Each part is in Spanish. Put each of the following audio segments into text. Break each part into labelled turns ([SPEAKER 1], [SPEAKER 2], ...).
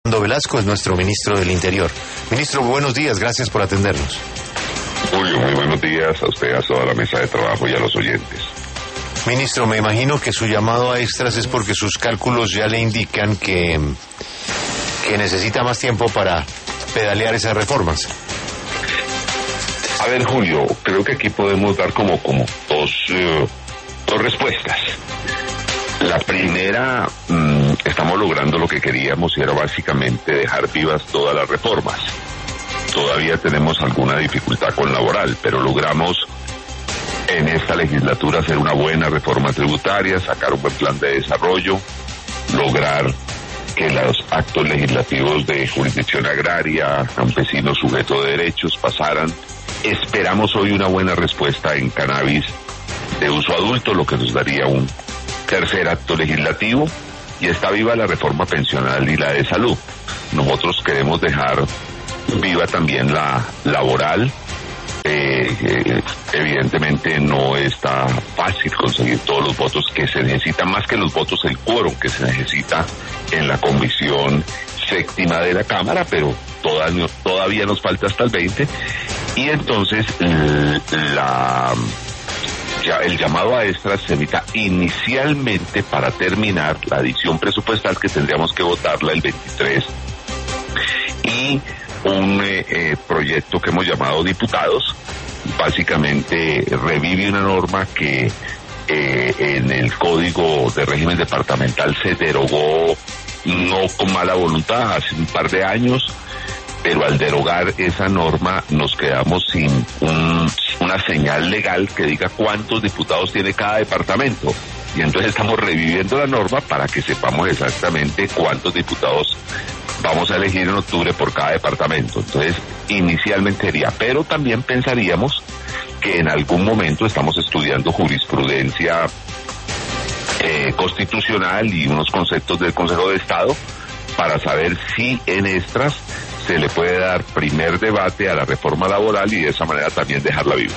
[SPEAKER 1] Velasco es nuestro ministro del Interior. Ministro, buenos días, gracias por atendernos.
[SPEAKER 2] Julio, muy buenos días a usted, a toda la mesa de trabajo y a los oyentes.
[SPEAKER 1] Ministro, me imagino que su llamado a extras es porque sus cálculos ya le indican que necesita más tiempo para pedalear esas reformas.
[SPEAKER 2] A ver, Julio, creo que aquí podemos dar como dos respuestas. La primera, estamos logrando lo que queríamos y era básicamente dejar vivas todas las reformas. Todavía tenemos alguna dificultad con laboral, pero logramos en esta legislatura hacer una buena reforma tributaria, sacar un buen plan de desarrollo, lograr que los actos legislativos de jurisdicción agraria, campesinos sujetos de derechos pasaran. Esperamos hoy una buena respuesta en cannabis de uso adulto, lo que nos daría un tercer acto legislativo, y está viva la reforma pensional y la de salud. Nosotros queremos dejar viva también la laboral. Evidentemente no está fácil conseguir todos los votos que se necesitan, más que los votos, el quórum que se necesita en la comisión séptima de la Cámara, pero todavía nos falta hasta el 20, y entonces el llamado a extras se evita inicialmente para terminar la adición presupuestal que tendríamos que votarla el 23, y un proyecto que hemos llamado diputados, básicamente revive una norma que en el Código de Régimen Departamental se derogó no con mala voluntad hace un par de años, pero al derogar esa norma nos quedamos sin una señal legal que diga cuántos diputados tiene cada departamento, y entonces estamos reviviendo la norma para que sepamos exactamente cuántos diputados vamos a elegir en octubre por cada departamento. Entonces inicialmente sería, pero también pensaríamos que en algún momento estamos estudiando jurisprudencia constitucional y unos conceptos del Consejo de Estado para saber si en extras se le puede dar primer debate a la reforma laboral y de esa manera también dejarla viva.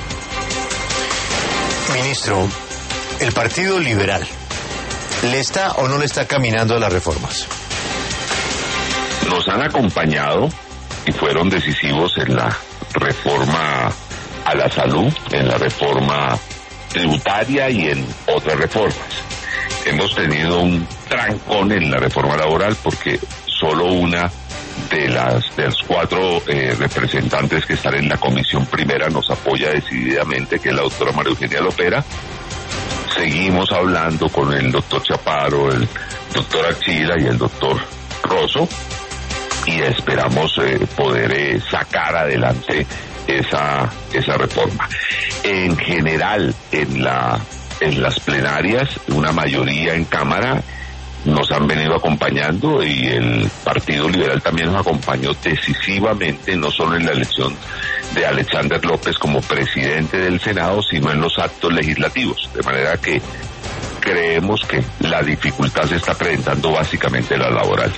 [SPEAKER 1] Ministro, ¿el Partido Liberal le está o no le está caminando a las reformas?
[SPEAKER 2] Nos han acompañado y fueron decisivos en la reforma a la salud, en la reforma tributaria y en otras reformas. Hemos tenido un trancón en la reforma laboral porque solo una de los cuatro representantes que están en la comisión primera nos apoya decididamente, que es la doctora María Eugenia Lopera. Seguimos hablando con el doctor Chaparro, el doctor Archila y el doctor Rosso, y esperamos poder sacar adelante esa reforma. En general, en las plenarias, una mayoría en Cámara nos han venido acompañando, y el Partido Liberal también nos acompañó decisivamente, no solo en la elección de Alexander López como presidente del Senado, sino en los actos legislativos, de manera que creemos que la dificultad se está presentando básicamente en la laboral.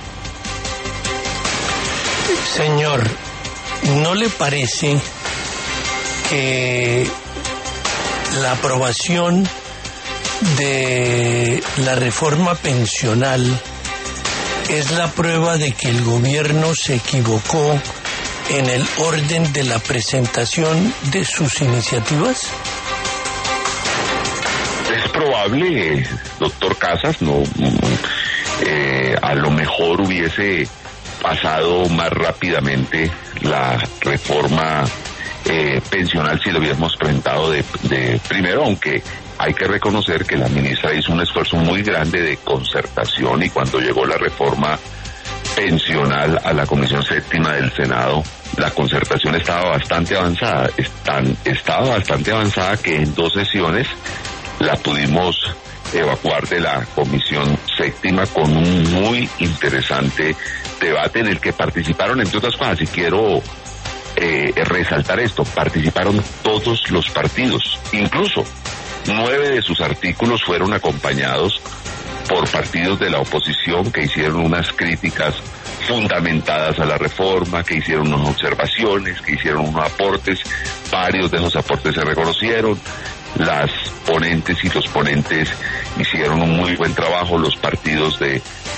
[SPEAKER 3] Señor, ¿no le parece que la aprobación de la reforma pensional es la prueba de que el gobierno se equivocó en el orden de la presentación de sus iniciativas?
[SPEAKER 2] Es probable, doctor Casas, a lo mejor hubiese pasado más rápidamente la reforma pensional si lo hubiéramos presentado de primero, aunque hay que reconocer que la ministra hizo un esfuerzo muy grande de concertación, y cuando llegó la reforma pensional a la Comisión Séptima del Senado, la concertación estaba bastante avanzada, estaba bastante avanzada que en 2 sesiones la pudimos evacuar de la Comisión Séptima con un muy interesante debate en el que participaron, entre otras cosas, y quiero resaltar esto, participaron todos los partidos, incluso 9 de sus artículos fueron acompañados por partidos de la oposición que hicieron unas críticas fundamentadas a la reforma, que hicieron unas observaciones, que hicieron unos aportes. Varios de esos aportes se reconocieron. Las ponentes y los ponentes hicieron un muy buen trabajo, los partidos de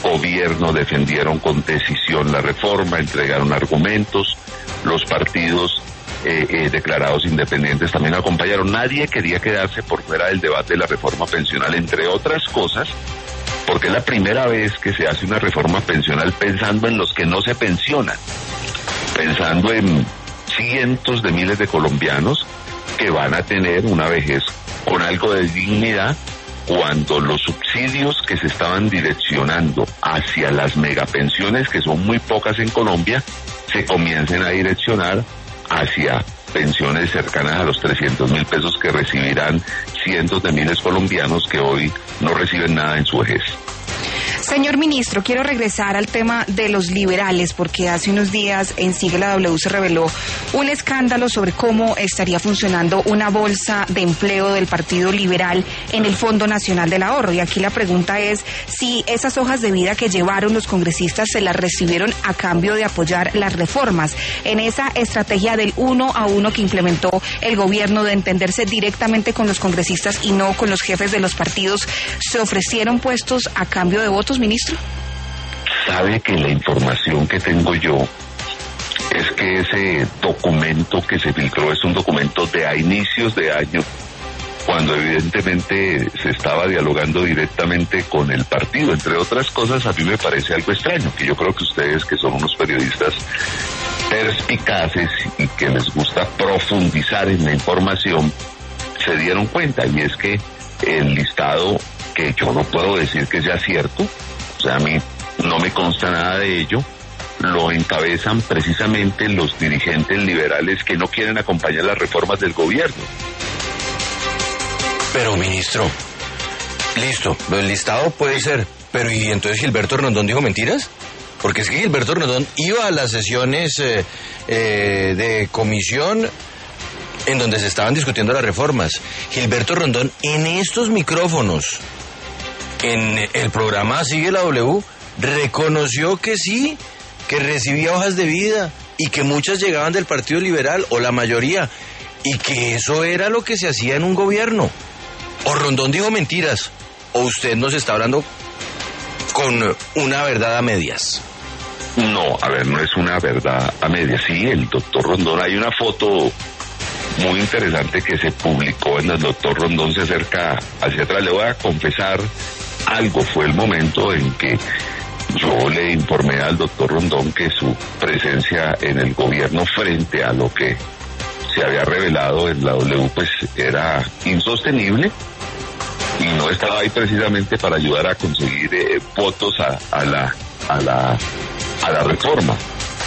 [SPEAKER 2] gobierno defendieron con decisión la reforma, entregaron argumentos, los partidos declarados independientes también acompañaron. Nadie quería quedarse por fuera del debate de la reforma pensional, entre otras cosas, porque es la primera vez que se hace una reforma pensional pensando en los que no se pensionan, pensando en cientos de miles de colombianos que van a tener una vejez con algo de dignidad, cuando los subsidios que se estaban direccionando hacia las megapensiones, que son muy pocas en Colombia, se comiencen a direccionar hacia pensiones cercanas a los 300.000 pesos que recibirán cientos de miles colombianos que hoy no reciben nada en su vejez.
[SPEAKER 4] Señor ministro, quiero regresar al tema de los liberales, porque hace unos días en Sigue la W se reveló un escándalo sobre cómo estaría funcionando una bolsa de empleo del Partido Liberal en el Fondo Nacional del Ahorro. Y aquí la pregunta es si esas hojas de vida que llevaron los congresistas se las recibieron a cambio de apoyar las reformas. En esa estrategia del 1 a 1 que implementó el gobierno de entenderse directamente con los congresistas y no con los jefes de los partidos, ¿se ofrecieron puestos a cambio de votos, ministro?
[SPEAKER 2] Sabe que la información que tengo yo es que ese documento que se filtró es un documento de a inicios de año, cuando evidentemente se estaba dialogando directamente con el partido. Entre otras cosas, a mí me parece algo extraño, que yo creo que ustedes, que son unos periodistas perspicaces y que les gusta profundizar en la información, se dieron cuenta, y es que el listado, que yo no puedo decir que sea cierto, o sea, a mí no me consta nada de ello, lo encabezan precisamente los dirigentes liberales que no quieren acompañar las reformas del gobierno.
[SPEAKER 5] Pero, ministro, listo, lo del listado puede ser, pero ¿y entonces Gilberto Rondón dijo mentiras? Porque es que Gilberto Rondón iba a las sesiones de comisión en donde se estaban discutiendo las reformas. Gilberto Rondón, en estos micrófonos, en el programa Sigue la W, reconoció que sí, que recibía hojas de vida y que muchas llegaban del Partido Liberal, o la mayoría, y que eso era lo que se hacía en un gobierno. O Rondón dijo mentiras, o usted nos está hablando con una verdad a medias.
[SPEAKER 2] No, a ver, no es una verdad a medias. Sí, el doctor Rondón, hay una foto muy interesante que se publicó en el doctor Rondón se acerca hacia atrás. Le voy a confesar algo, fue el momento en que yo le informé al doctor Rondón que su presencia en el gobierno frente a lo que se había revelado en la W pues era insostenible, y no estaba ahí precisamente para ayudar a conseguir votos a la reforma.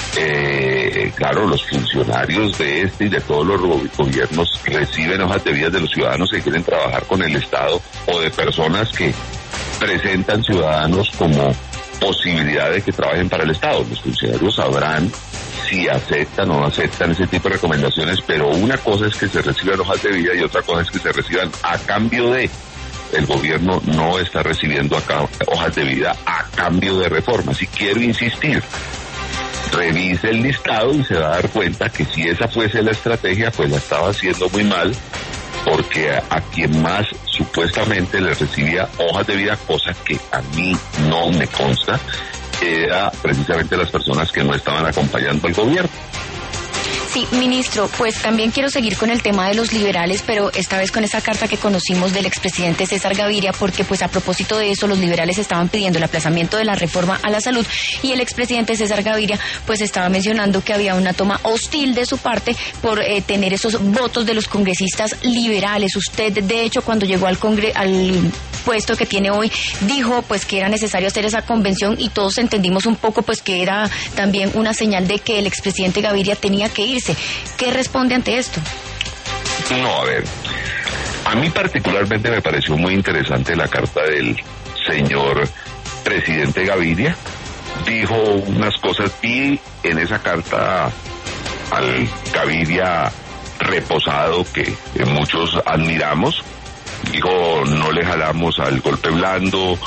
[SPEAKER 2] Claro, los funcionarios de este y de todos los gobiernos reciben hojas de vida de los ciudadanos que quieren trabajar con el Estado, o de personas que presentan ciudadanos como posibilidad de que trabajen para el Estado. Los funcionarios sabrán si aceptan o no aceptan ese tipo de recomendaciones, pero una cosa es que se reciban hojas de vida y otra cosa es que se reciban a cambio de. El gobierno no está recibiendo acá hojas de vida a cambio de reformas. Y quiero insistir, revise el listado y se va a dar cuenta que si esa fuese la estrategia, pues la estaba haciendo muy mal, porque a quien más supuestamente le recibía hojas de vida, cosa que a mí no me consta, era precisamente las personas que no estaban acompañando al gobierno.
[SPEAKER 6] Sí, ministro, pues también quiero seguir con el tema de los liberales, pero esta vez con esa carta que conocimos del expresidente César Gaviria, porque pues a propósito de eso los liberales estaban pidiendo el aplazamiento de la reforma a la salud, y el expresidente César Gaviria pues estaba mencionando que había una toma hostil de su parte por tener esos votos de los congresistas liberales. Usted, de hecho, cuando llegó al puesto que tiene hoy, dijo pues que era necesario hacer esa convención, y todos entendimos un poco pues que era también una señal de que el expresidente Gaviria tenía que irse. ¿Qué responde ante esto?
[SPEAKER 2] No, a ver, a mí particularmente me pareció muy interesante la carta del señor presidente Gaviria. Dijo unas cosas, y en esa carta al Gaviria reposado que muchos admiramos, dijo: no le jalamos al golpe blando,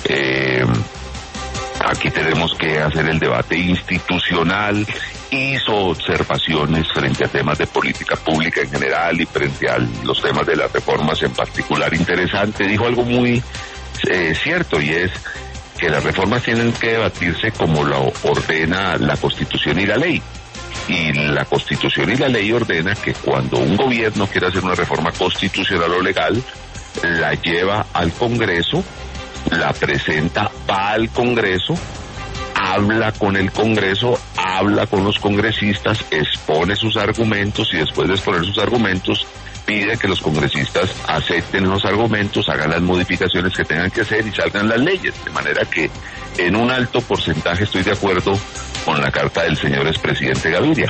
[SPEAKER 2] aquí tenemos que hacer el debate institucional. Hizo observaciones frente a temas de política pública en general y frente a los temas de las reformas en particular. Interesante, dijo algo muy cierto, y es que las reformas tienen que debatirse como lo ordena la Constitución y la ley. Y la Constitución y la ley ordena que cuando un gobierno quiere hacer una reforma constitucional o legal, la lleva al Congreso, la presenta, va al Congreso, habla con el Congreso, habla con los congresistas, expone sus argumentos y después de exponer sus argumentos pide que los congresistas acepten los argumentos, hagan las modificaciones que tengan que hacer y salgan las leyes. De manera que en un alto porcentaje estoy de acuerdo con la carta del señor expresidente Gaviria.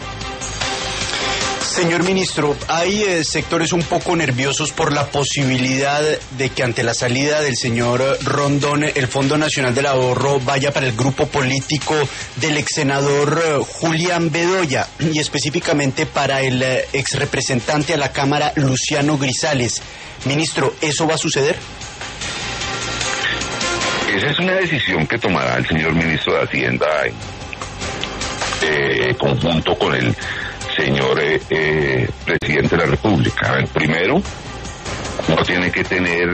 [SPEAKER 7] Señor ministro, hay sectores un poco nerviosos por la posibilidad de que ante la salida del señor Rondón, el Fondo Nacional del Ahorro vaya para el grupo político del ex senador Julián Bedoya y específicamente para el ex representante a la Cámara Luciano Grisales. Ministro, ¿eso va a suceder?
[SPEAKER 2] Esa es una decisión que tomará el señor ministro de Hacienda en conjunto con el señor presidente de la República. Primero, uno tiene que tener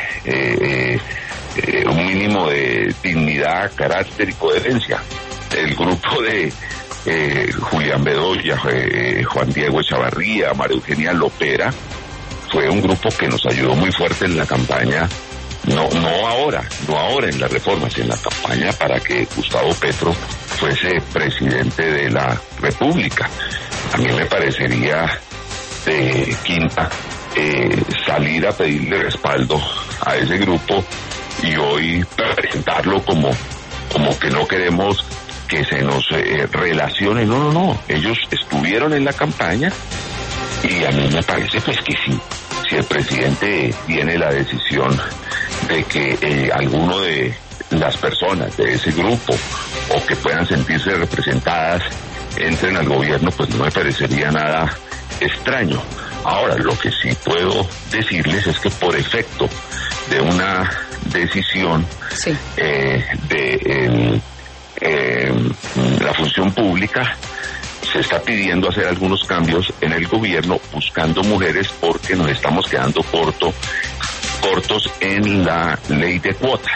[SPEAKER 2] un mínimo de dignidad, carácter y coherencia. El grupo de Julián Bedoya, Juan Diego Echavarría, María Eugenia Lopera, fue un grupo que nos ayudó muy fuerte en la campaña, no ahora en las reformas, en la campaña para que Gustavo Petro fuese presidente de la República. A mí me parecería de quinta salir a pedirle respaldo a ese grupo y hoy presentarlo como que no queremos que se nos relacione. No. Ellos estuvieron en la campaña y a mí me parece pues que sí. Si el presidente tiene la decisión de que alguno de las personas de ese grupo o que puedan sentirse representadas entren al gobierno, pues no me parecería nada extraño. Ahora, lo que sí puedo decirles es que por efecto de una decisión
[SPEAKER 4] sí,
[SPEAKER 2] de la función pública, se está pidiendo hacer algunos cambios en el gobierno buscando mujeres porque nos estamos quedando cortos en la ley de cuotas.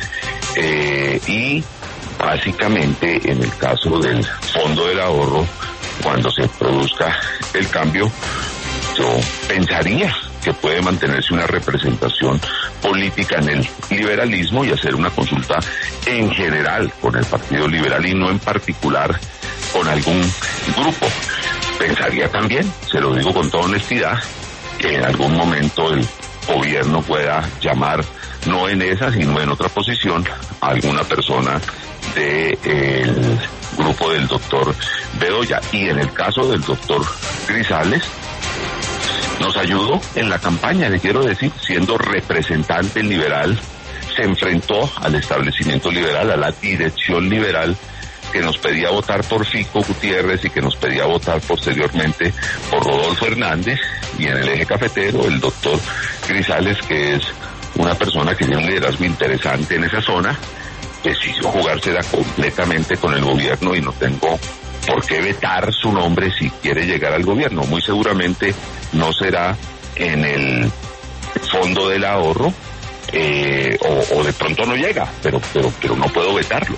[SPEAKER 2] Y básicamente en el caso del Fondo del Ahorro, cuando se produzca el cambio, yo pensaría que puede mantenerse una representación política en el liberalismo y hacer una consulta en general con el Partido Liberal y no en particular con algún grupo. Pensaría también, se lo digo con toda honestidad, que en algún momento el gobierno pueda llamar, no en esa, sino en otra posición, a alguna persona del grupo del doctor Bedoya. Y en el caso del doctor Grisales, nos ayudó en la campaña, le quiero decir, siendo representante liberal, se enfrentó al establecimiento liberal, a la dirección liberal, que nos pedía votar por Fico Gutiérrez y que nos pedía votar posteriormente por Rodolfo Hernández, y en el eje cafetero el doctor Grisales, que es una persona que tiene un liderazgo interesante en esa zona, decidió jugársela completamente con el gobierno y no tengo por qué vetar su nombre si quiere llegar al gobierno. Muy seguramente no será en el Fondo del Ahorro, o de pronto no llega, pero no puedo vetarlo.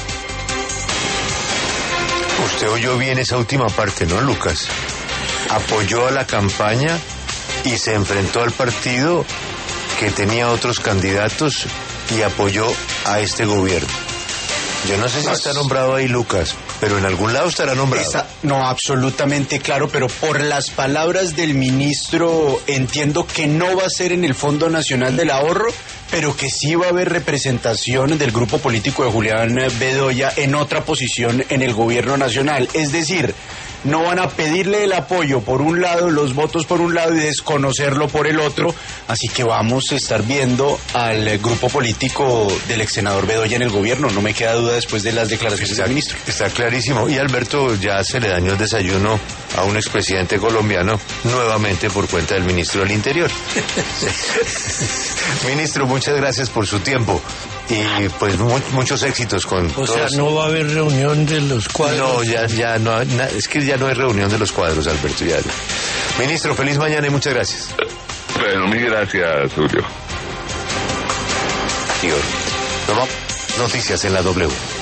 [SPEAKER 1] Usted oyó bien esa última parte, ¿no, Lucas? Apoyó a la campaña y se enfrentó al partido que tenía otros candidatos y apoyó a este gobierno. Yo no sé si está nombrado ahí Lucas, pero en algún lado estará nombrado.
[SPEAKER 7] No, absolutamente claro, pero por las palabras del ministro entiendo que no va a ser en el Fondo Nacional del Ahorro, pero que sí va a haber representación del grupo político de Julián Bedoya en otra posición en el gobierno nacional. Es decir, no van a pedirle el apoyo por un lado, los votos por un lado y desconocerlo por el otro, así que vamos a estar viendo al grupo político del ex senador Bedoya en el gobierno, no me queda duda después de las declaraciones del ministro.
[SPEAKER 1] Está clarísimo, y Alberto, ya se le dañó el desayuno a un expresidente colombiano, nuevamente por cuenta del ministro del Interior. Ministro, muchas gracias por su tiempo. Y pues muchos éxitos con
[SPEAKER 3] O sea, no va a haber reunión de los cuadros.
[SPEAKER 1] No, ya no, es que ya no hay reunión de los cuadros, Alberto. Ya. Ministro, feliz mañana y muchas gracias.
[SPEAKER 2] Bueno, mil gracias, Julio.
[SPEAKER 1] Nos vamos. Noticias en la W.